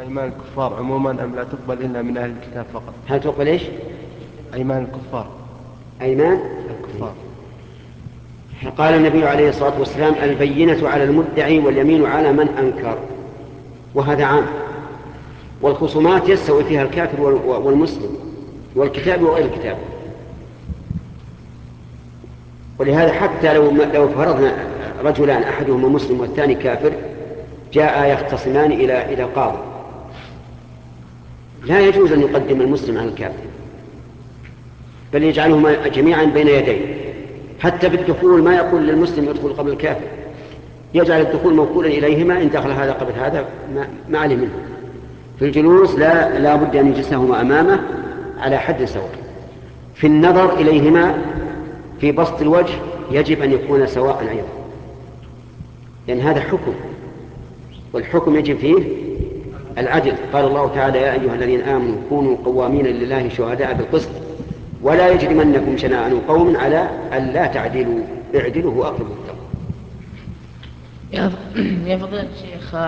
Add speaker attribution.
Speaker 1: أيمان الكفار عموما أم لا تقبل إلا من أهل الكتاب فقط؟
Speaker 2: هل تقبل إيش؟
Speaker 1: أيمان الكفار.
Speaker 2: أيمان
Speaker 1: الكفار.
Speaker 2: قال النبي عليه الصلاة والسلام: البينة على المدعي واليمين على من أنكر. وهذا عام، والخصومات يستوي فيها الكافر والمسلم والكتاب وغير الكتاب. ولهذا حتى لو فرضنا رجلان أحدهما مسلم والثاني كافر جاء يختصمان إلى قاضي، لا يجوز أن يقدم المسلم على الكافر، بل يجعلهما جميعا بين يديه. حتى بالدخول ما يقول للمسلم يدخل قبل الكافر، يجعل الدخول موكولا إليهما، إن دخل هذا قبل هذا ما عليه منه. في الجلوس لا بد أن يجلسهما أمامه على حد سواء. في النظر إليهما في بسط الوجه يجب أن يكون سواء أيضا، لأن هذا حكم، والحكم يجب فيه العدل. قال الله تعالى: يا أيها الذين آمنوا كونوا قوامين لله شهداء بالقسط ولا يجرمنكم شنآن قوم على ألا تعدلوا، اعدلوا هو أقرب للتقوى.
Speaker 3: يا فضيلة الشيخ،